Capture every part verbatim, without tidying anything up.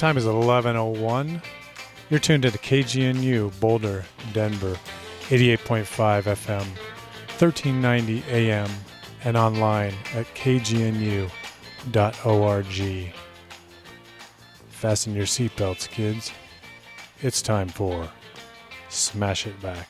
Time is eleven oh one. You're tuned into K G N U, Boulder, Denver, eighty-eight point five F M, thirteen ninety A M, and online at k g n u dot org. Fasten your seatbelts, kids. It's time for Smash It Back.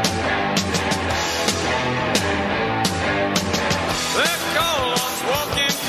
Walking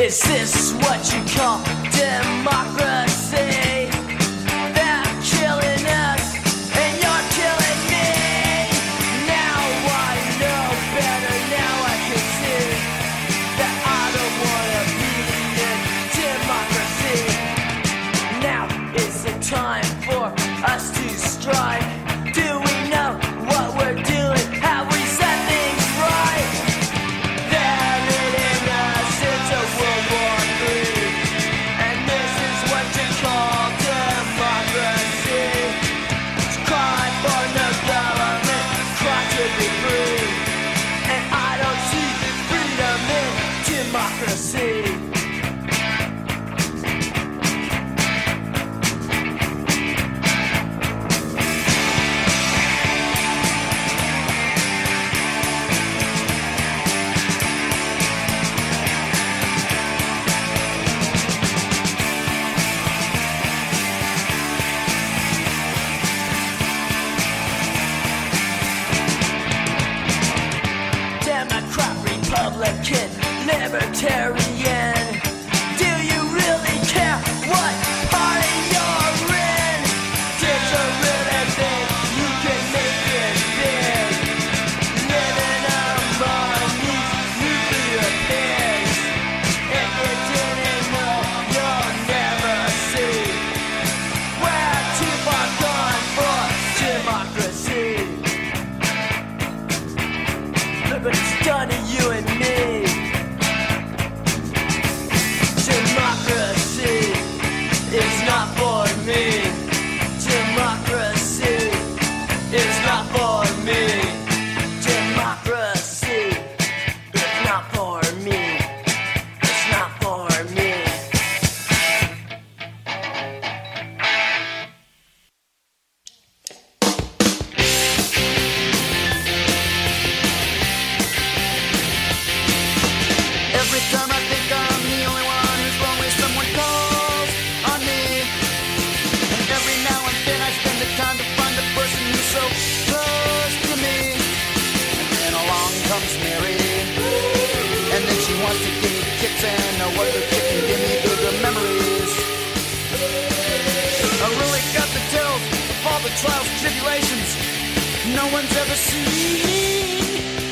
Is this what you call democracy? They're killing us and you're killing me. Now I know better, now I can see that I don't wanna be in democracy. Now is the time for us to strike. Do we know what we're doing? Have we set things right? They're leading us into World War Three, and this is what you call democracy. It's crime for no government, crime to be free, and I don't see freedom in democracy. Democrat, Republican, Libertarian. Do you really care what party you're in? Did you really think you can make it big? Living among these nuclear pigs. If you didn't know, you'll never see. We're too far gone for democracy. Look what it's done to you and me. Democracy is not for me. Democracy is not for me. Democracy is not for me. It's not for me. Every time I think I'm the only one who's lonely, someone calls on me. And every now and then I spend the time to find the person who's so close to me. And then along comes Mary, and then she wants to give me kicks, and no other kid can give me bigger memories. I really got the tales of all the trials and tribulations no one's ever seen.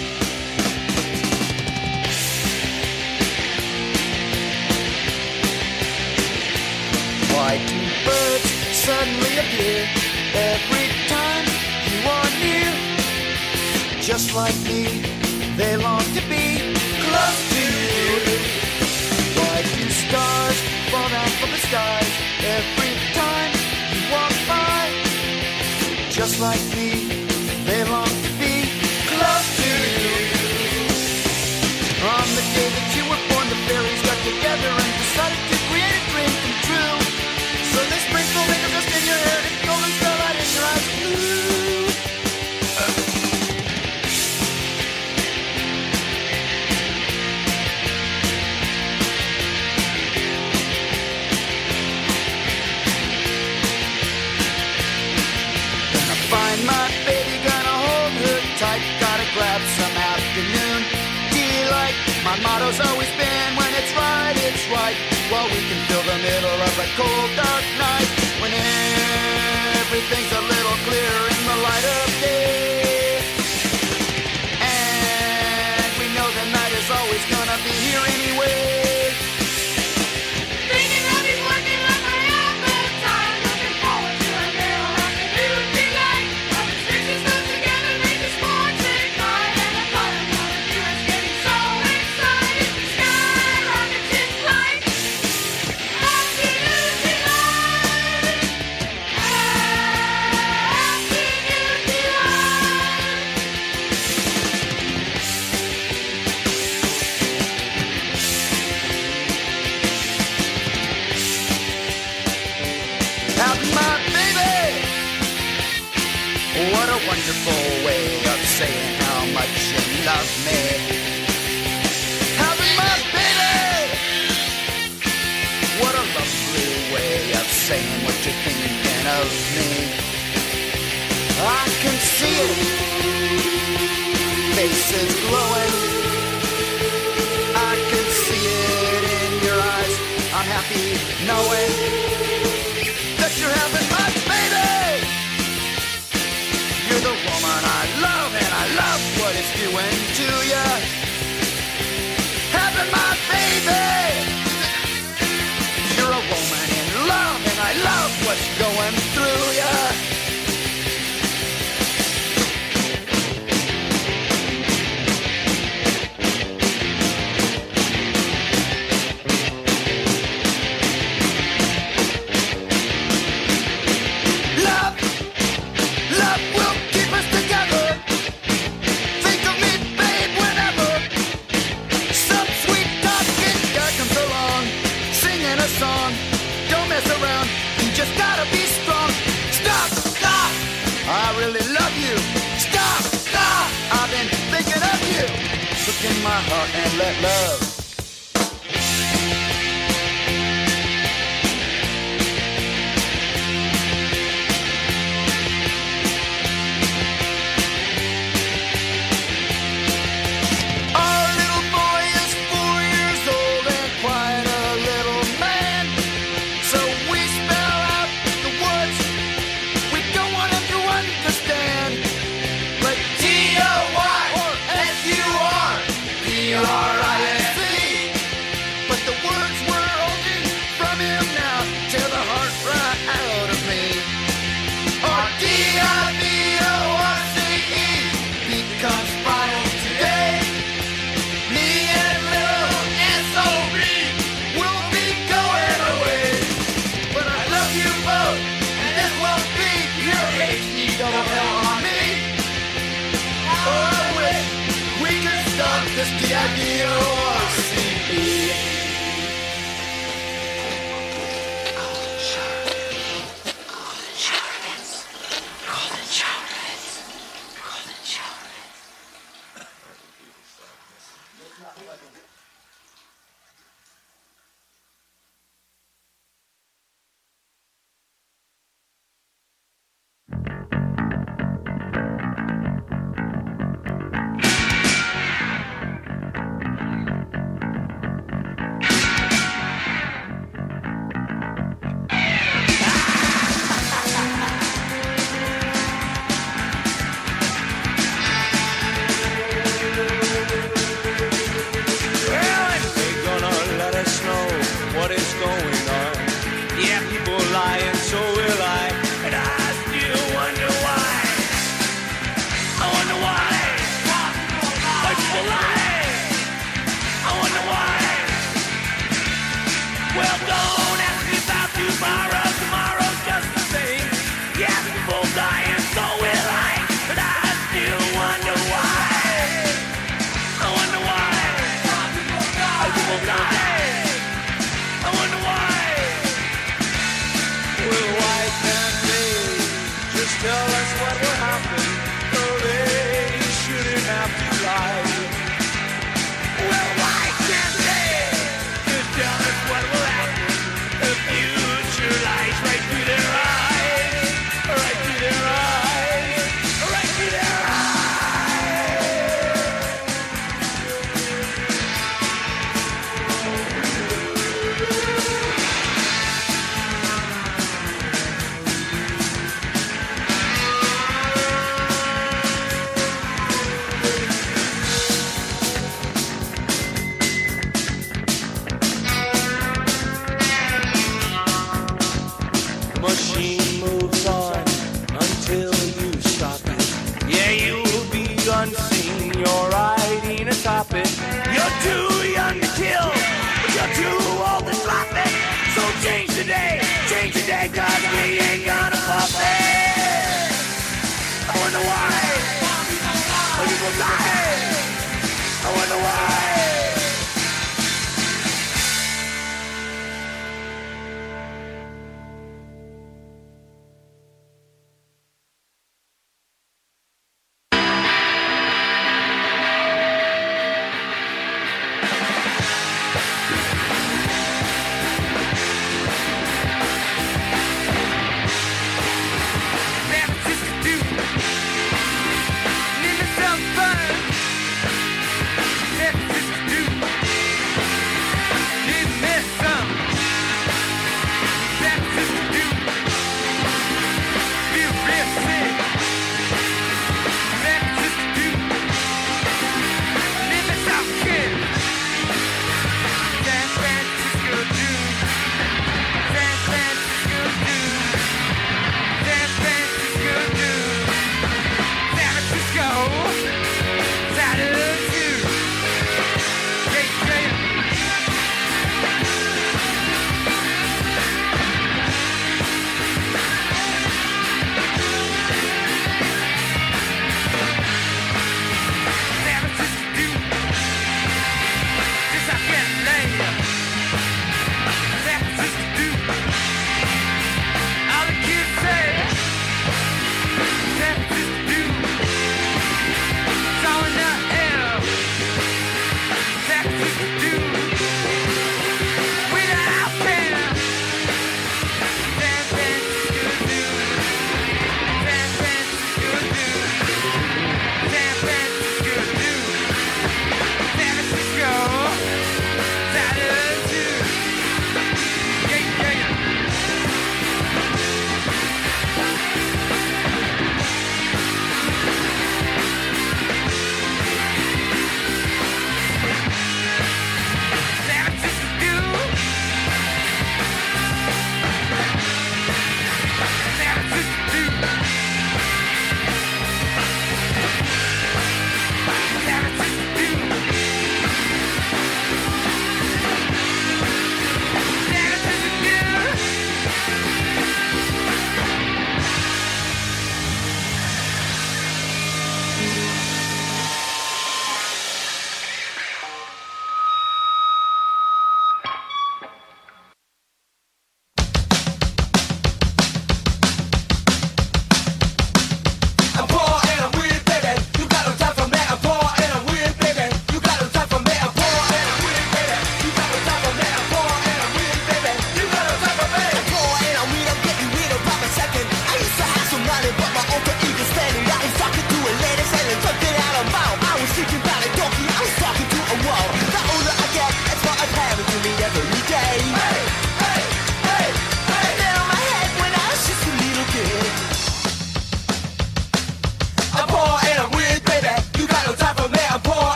Why do birds suddenly appear every time you are near? Just like me, they long to be close to you. Why do stars fall down from the skies every time you walk by? Just like me, they long to be close to you. On the day that you were born, the fairies got together and decided to create a dream come true. So they sprinkle nickel dust in your hair and golden starlight in your eyes blue. Gonna find my baby, gonna hold her tight, gotta grab some afternoon delight. My motto's always been, when it's right, it's right. While we can fill the middle of a cold, dark night, when everything's a little clearer in the light of day. And we know the night is always gonna be here anyway. Thinking of you working like I have no time. Looking forward to a little afternoon delight. Rubbing stitches stuck together, make the sports ignite. And the thought of another year is getting so excited. Skyrockets in flight. Afternoon delight. Afternoon delight. Out my baby! What a wonderful way of saying how much you love me. Out my baby! What a lovely way of saying what you're thinking of me. I can see it. Faces glowing. I can see it in knowing that you're having my baby. You're the woman I love, and I love what it's doing to you. Having my baby. You're a woman in love, and I love what's going through you. Song. Don't mess around, you just gotta be strong. Stop, stop, I really love you. Stop, stop, I've been thinking of you. Look in my heart and let love.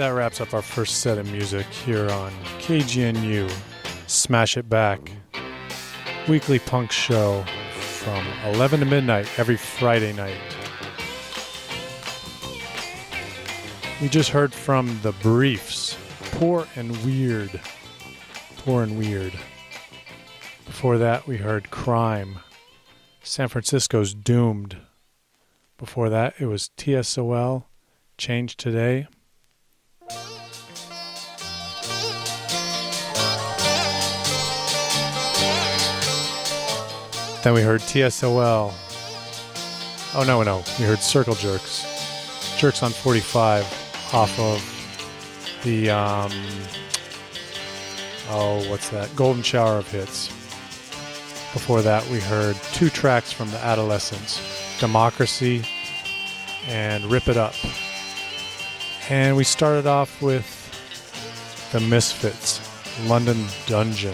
that wraps up our first set of music here on K G N U Smash It Back, weekly punk show from eleven to midnight every Friday night. We just heard from The Briefs, Poor and Weird. Poor and Weird. Before that, we heard Crime, San Francisco's Doomed. Before that, it was T S O L, Change Today. Then we heard T S O L. Oh, no, no. We heard Circle Jerks. Jerks on forty-five off of the, um, oh, what's that? Golden Shower of Hits. Before that, we heard two tracks from the Adolescents, Democracy and Rip It Up. And we started off with the Misfits, London Dungeon.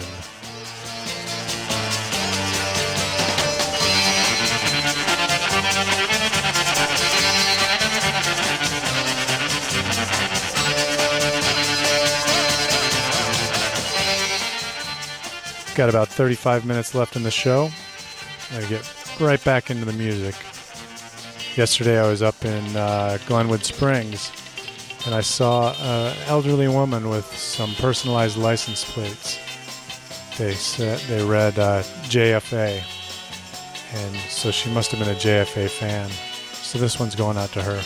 Got about thirty-five minutes left in the show. I'm going to get right back into the music. Yesterday I was up in uh, Glenwood Springs and I saw an elderly woman with some personalized license plates. They said they read uh, J F A, and so she must have been a J F A fan. So this one's going out to her.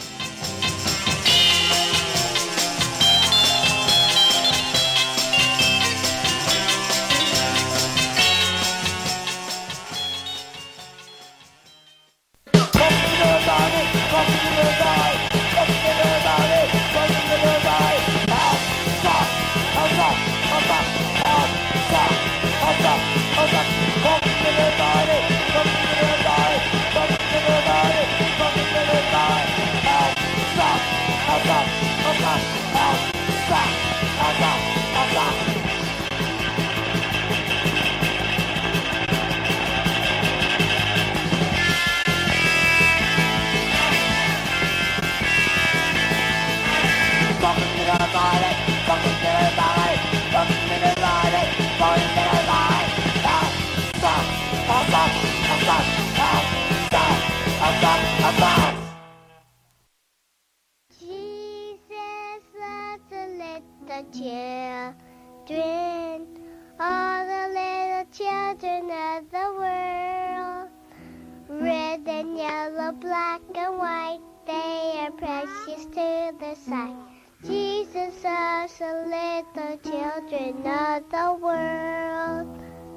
Jesus loves the little children, all the little children of the world. Red and yellow, black and white, they are precious to the sight. Jesus loves the little children of the world.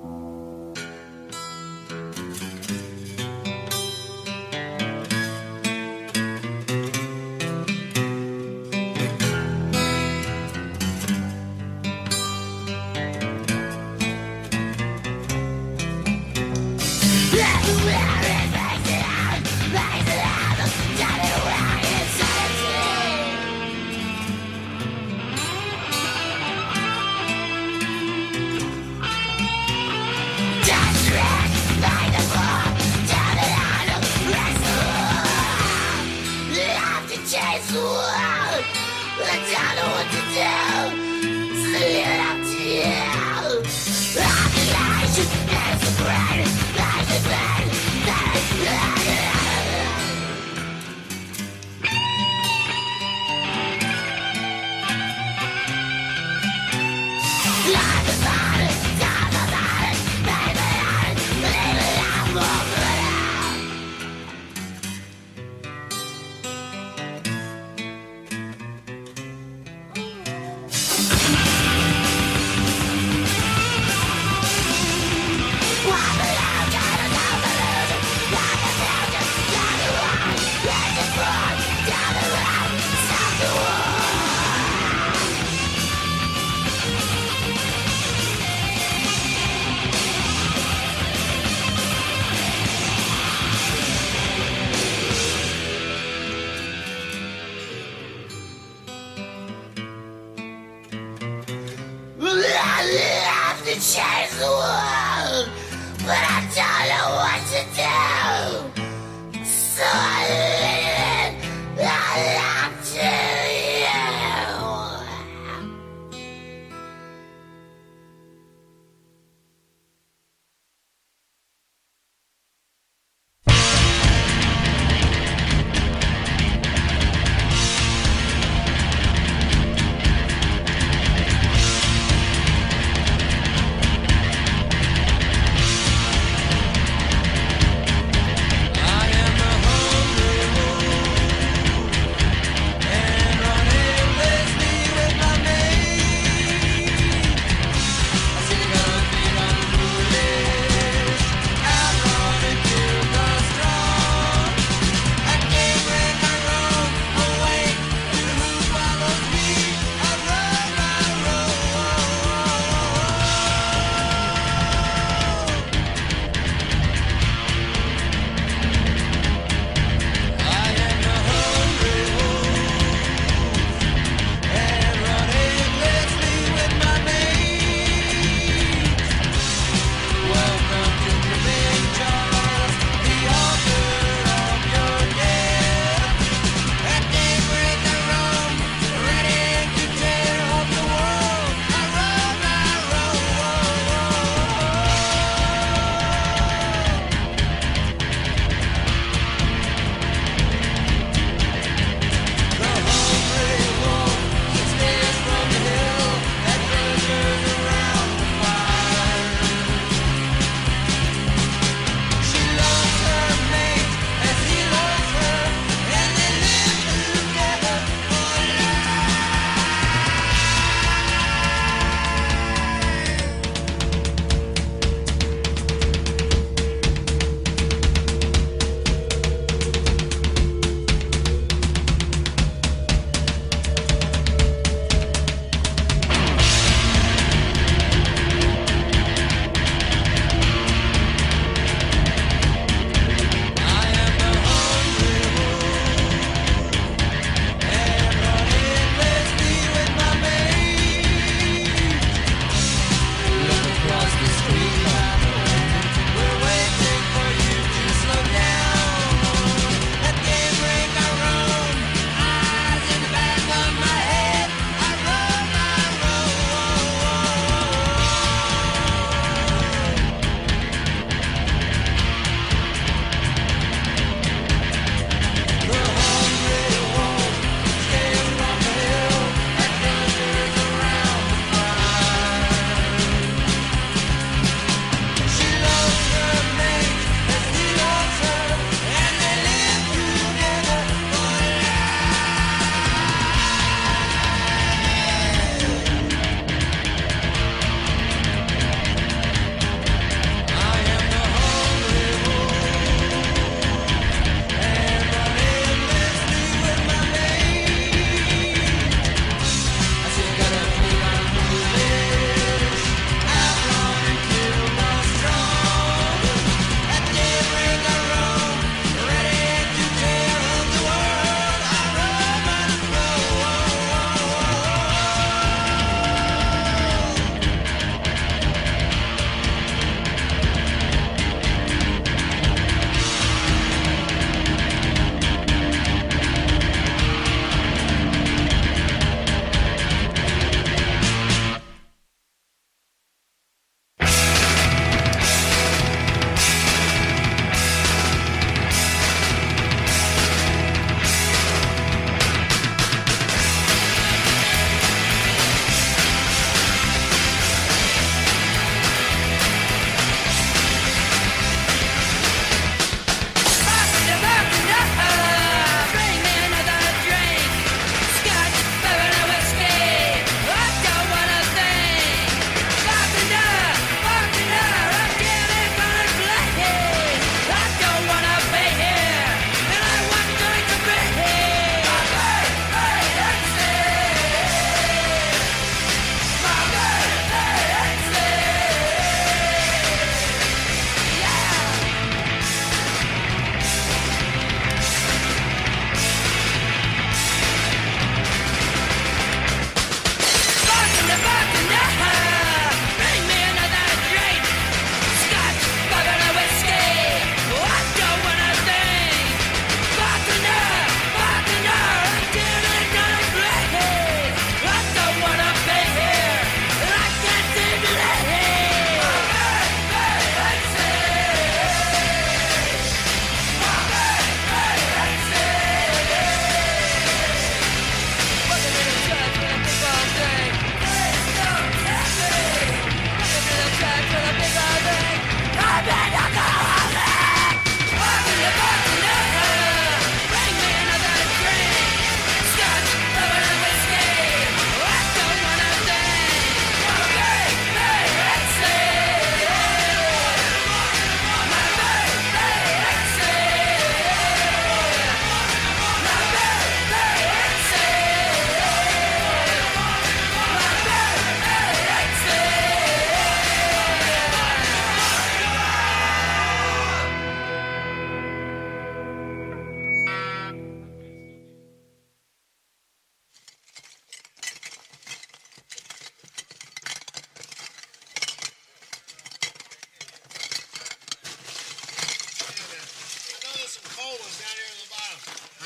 Change the world, but I don't know what to do. So I leave it all up to you.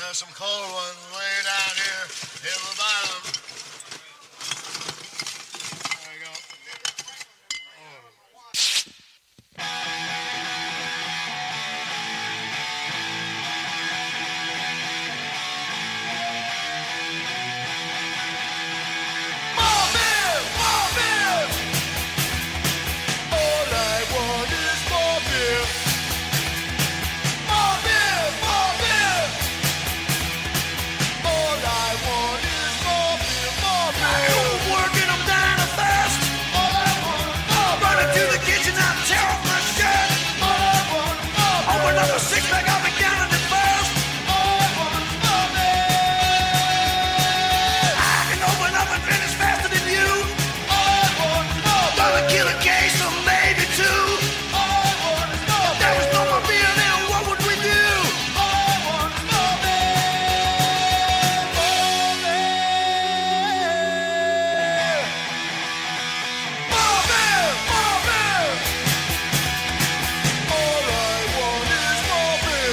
There's some cold ones way down here in the bottom. There we go. More beer, more beer. All I want is more beer. More beer, more beer. All I want is more beer, more beer. I go to work and I'm dying of thirst. All I want is more beer. Running to the kitchen, I tear off my shirt. All I want is more beer. Open up a six pack, I'll be counting it first. All I want is more beer. I can open up and finish faster than you. All I want is more beer. Gonna kill a case or maybe two. All I want is more beer. If there was no more beer, then what would we do? All I want is more beer. More beer. More beer, more beer. All I want is more beer.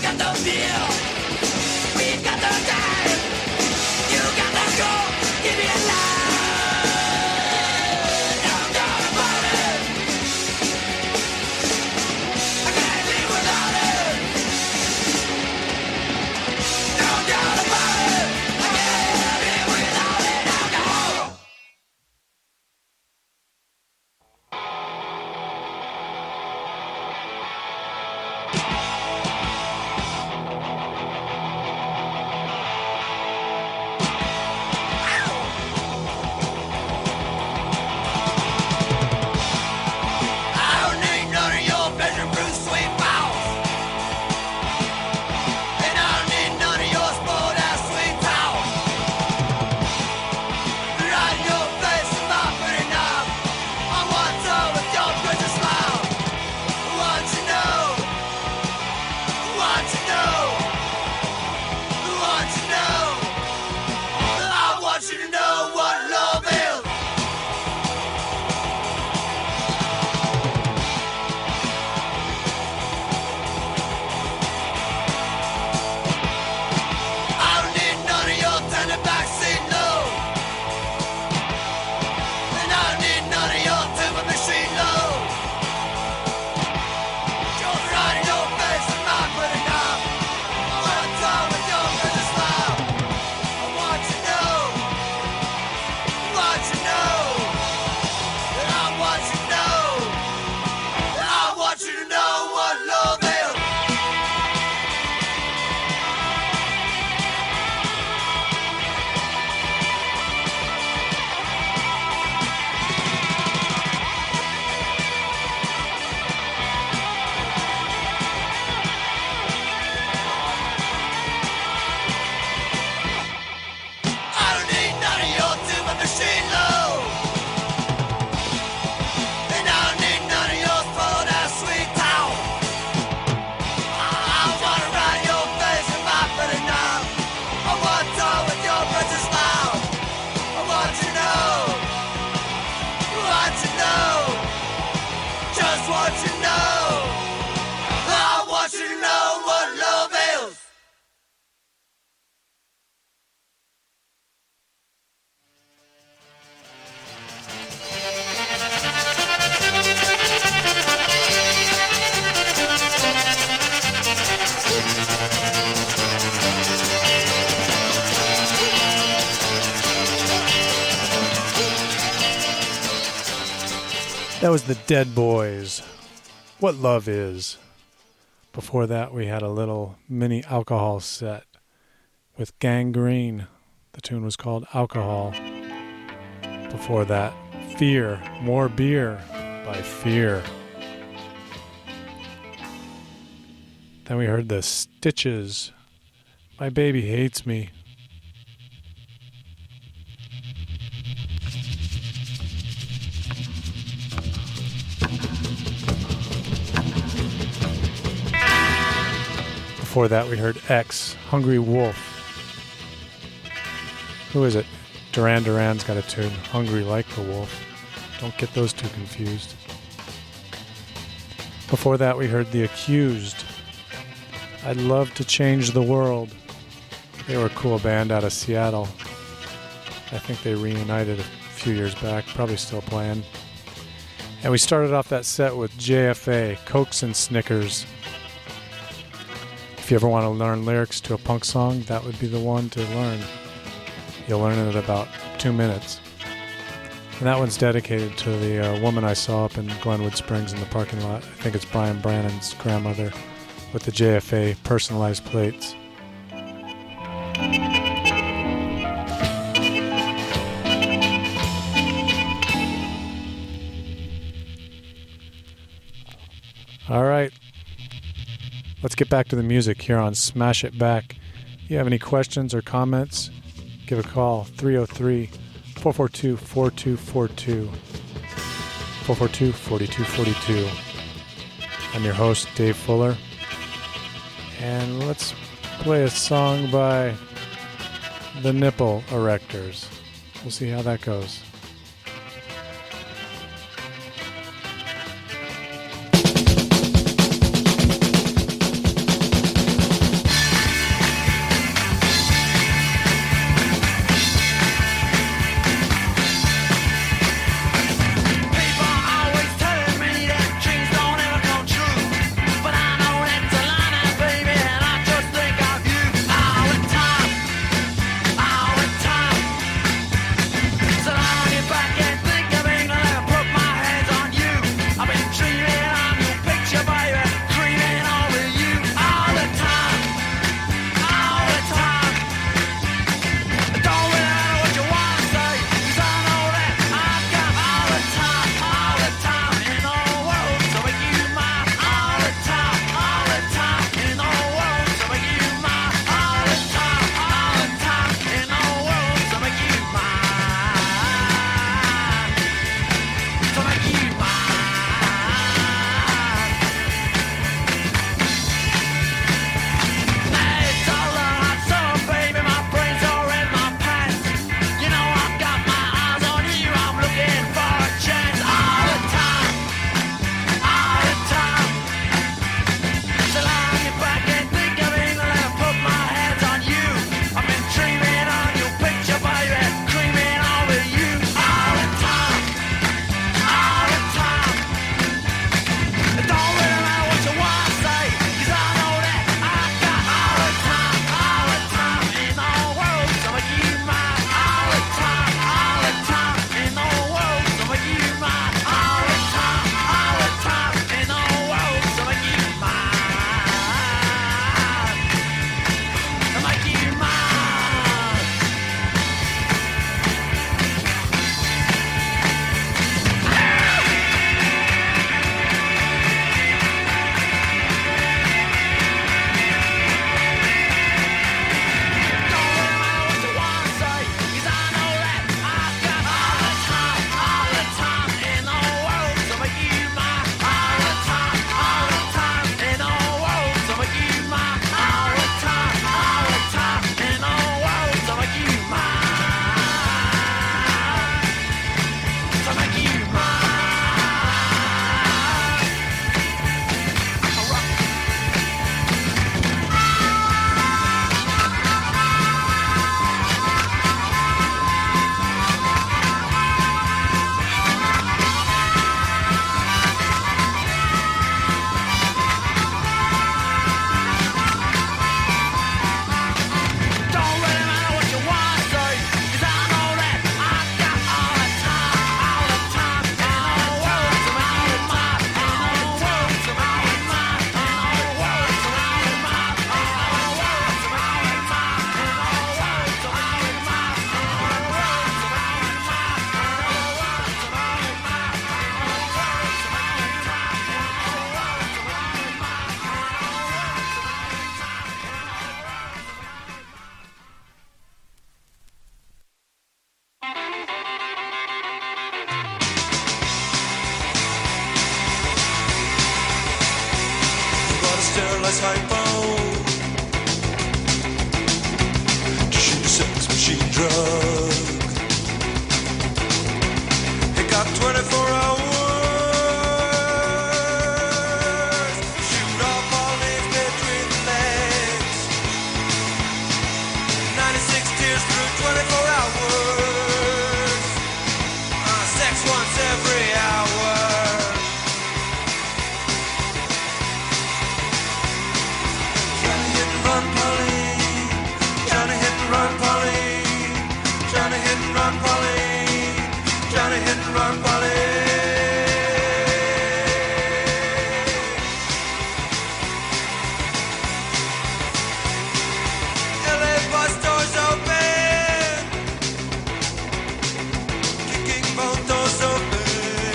That was the Dead Boys. What Love Is. Before that, we had a little mini alcohol set with Gangrene. The tune was called Alcohol. Before that, Fear, More Beer by Fear. Then we heard the Stitches. My Baby Hates Me. Before that, we heard X, Hungry Wolf. Who is it? Duran Duran's got a tune, Hungry Like the Wolf. Don't get those two confused. Before that, we heard The Accused. I'd Love to Change the World. They were a cool band out of Seattle. I think they reunited a few years back, probably still playing. And we started off that set with J F A, Cokes and Snickers. If you ever want to learn lyrics to a punk song, that would be the one to learn. You'll learn it in about two minutes. And that one's dedicated to the uh, woman I saw up in Glenwood Springs in the parking lot. I think it's Brian Brannon's grandmother with the J F A personalized plates. All right. Let's get back to the music here on Smash It Back. If you have any questions or comments, give a call, three oh three, four four two, four two four two, four four two, four two four two. I'm your host, Dave Fuller. And let's play a song by the Nipple Erectors. We'll see how that goes. to shoot a sex machine drug. He got twenty-four hours, shoot off all his between the legs. ninety-six tears through twenty-four hours. Uh, sex once every hour. Johnny hit and run, Polly. Johnny hit and run, Polly. Johnny hit and run, Polly. Johnny hit and run, Polly. L A bus doors open, kicking both doors open.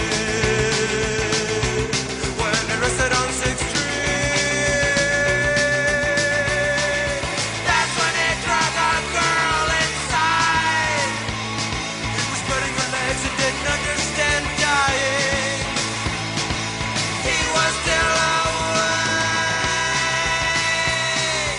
When they rested on Sixth Street, that's when they drug a girl inside. He was spreading her legs and didn't understand dying. He was still awake.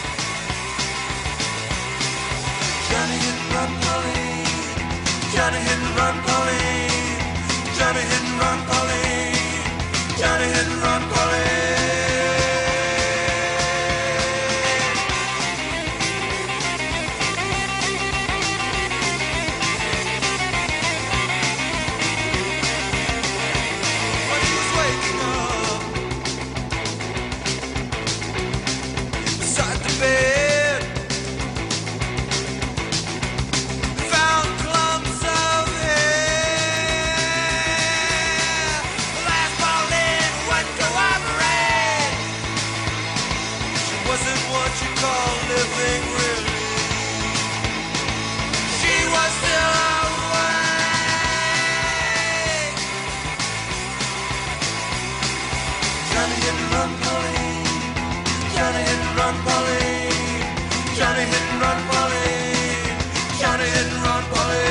Johnny hit and run, Polly. Johnny hit and run, Polly. Johnny hit and run, Polly. Johnny hit and run, Polly. When he was waking up beside the bed, found clumps of hair. The last Pauline went to operate. She wasn't what you call living, really. She was still awake. Johnny hit and run, Polly. Johnny hit and run, Polly. Johnny hit and run, Polly. Johnny hit and run, Polly.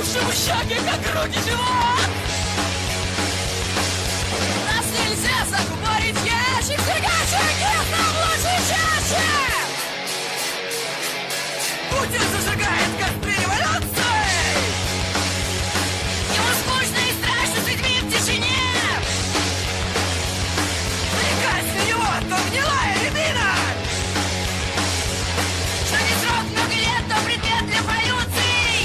раздувшему щеки, как руки живот. Нас нельзя закупорить ящик, тягачек нет нам лучше чаще. Путин зажигает костры революции. Ему скучно и страшно с людьми в тишине. Приказ на него, то гнилая рябина. Что не срок много лет, то предмет для полюций.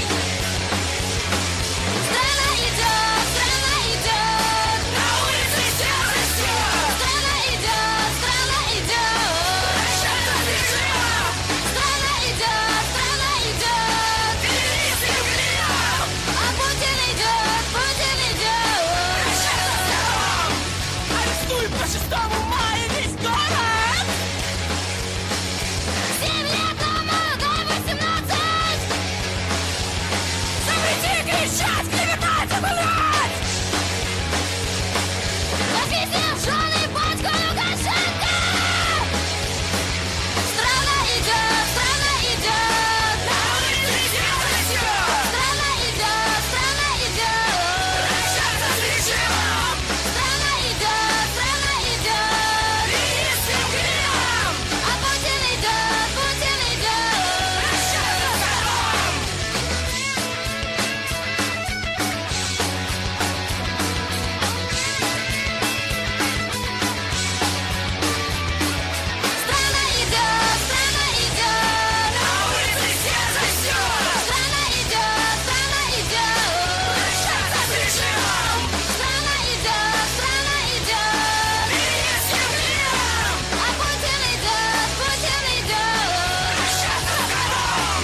Страна идет, страна идет, на улице всех растет. Страна идет, страна идет, прощаться с режимом. Страна идет, страна идет, перелез и угрел. А Путин идет, Путин идет, прощаться с народом. Арестуй по шестому мая весь город. Семь лет тому, дай восемнадцать. Запрети кричать, клеветать и гулять. Написано в жены батьку Лукашенко. Страна идет, страна идет, на улице всех растет. Страна идет, страна идет, прощаться с режимом. Страна идет, страна идет, перелез и угрел. А Путин идет, Путин идет, прощаться с народом. Страна идет, страна идет, на улице всех растет. Страна идет, страна идет, прощаться с режимом. Страна идет, страна идет, перелез и угрел. А Путин идет, Путин идет, прощаться с народом.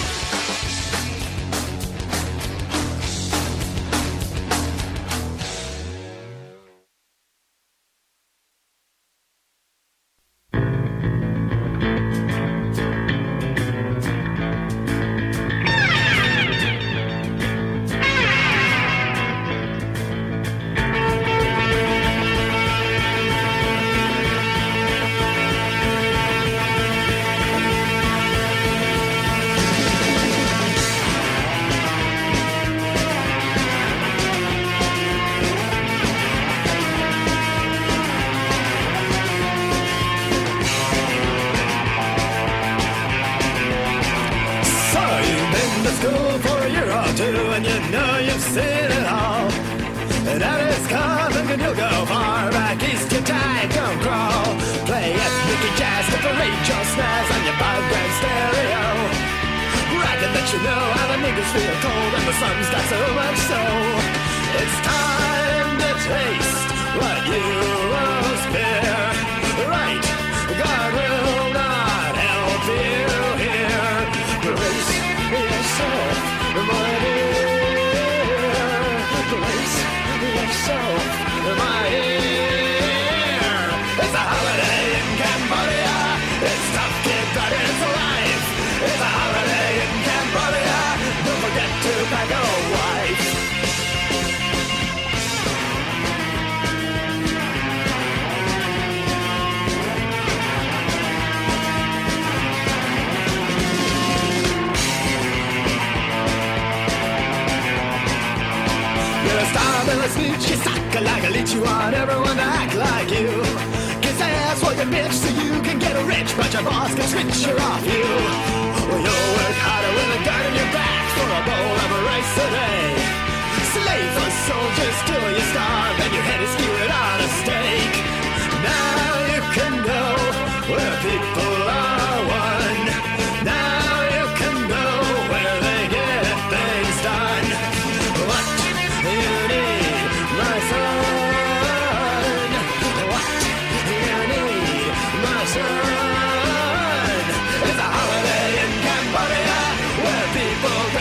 So you've been to school for a year or two and you know you've seen it all. And that is coming and you'll go far back east to time, don't crawl. Play ethnic jazz to parade your snares on your bug and stereo. Bragging that you know how the niggas feel cold and the sun's got so much soul. It's time to taste what you most fear. Right, God will not help you here. Brace yourself, my dear. Brace yourself, my dear. It's a holiday in Cambodia. It's tough, kid, but it's life. It's a holiday in Cambodia. Don't forget to pack a wife. You're a star, but a snitch. You suck like a leech. You want everyone to act like you. Kiss ass while you bitch so you can get rich, but your boss can switch her off you. Well, you'll work harder with a gun in your back for a bowl of rice a day. Slave for soldiers till you starve and your head is skewered on a stake. Now you can go where people are one. Now you can go where they get things done. What you need, my son? What you need, my son? It's a holiday in Cambodia where people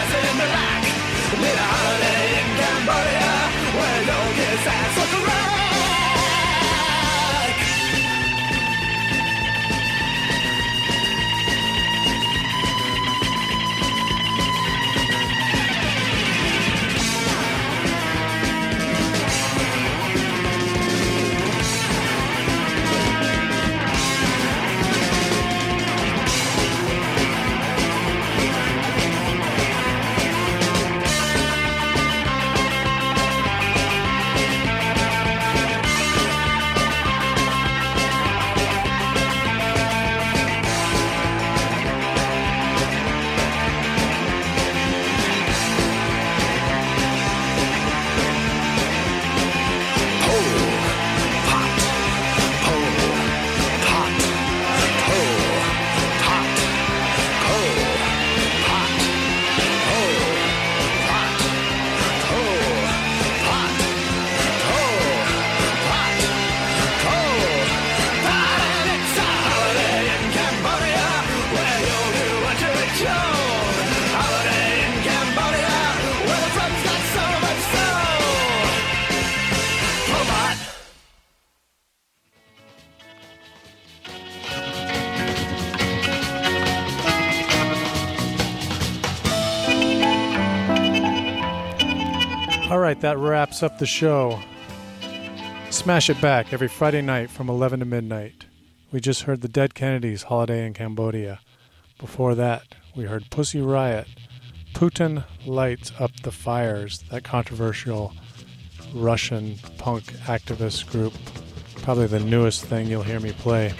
All right, that wraps up the show. Smash It Back every Friday night from eleven to midnight. We just heard the Dead Kennedys, Holiday in Cambodia. Before that, we heard Pussy Riot, Putin Lights Up the Fires, that controversial Russian punk activist group. Probably the newest thing you'll hear me play.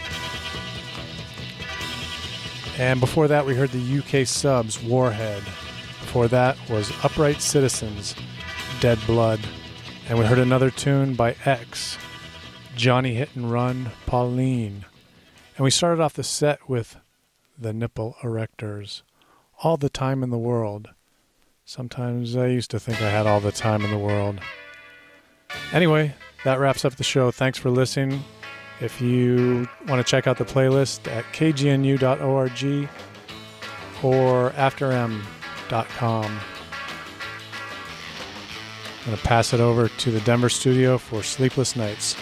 And before that, we heard the U K Subs, Warhead. Before that was Upright Citizens, Dead Blood. And we heard another tune by X, Johnny Hit and Run, Pauline. And we started off the set with the Nipple Erectors, All the Time in the World. Sometimes I used to think I had all the time in the world. Anyway, that wraps up the show. Thanks for listening. If you want to check out the playlist at k g n u dot org or after m dot com. I'm going to pass it over to the Denver studio for Sleepless Nights.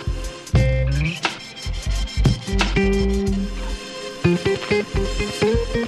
Thank you.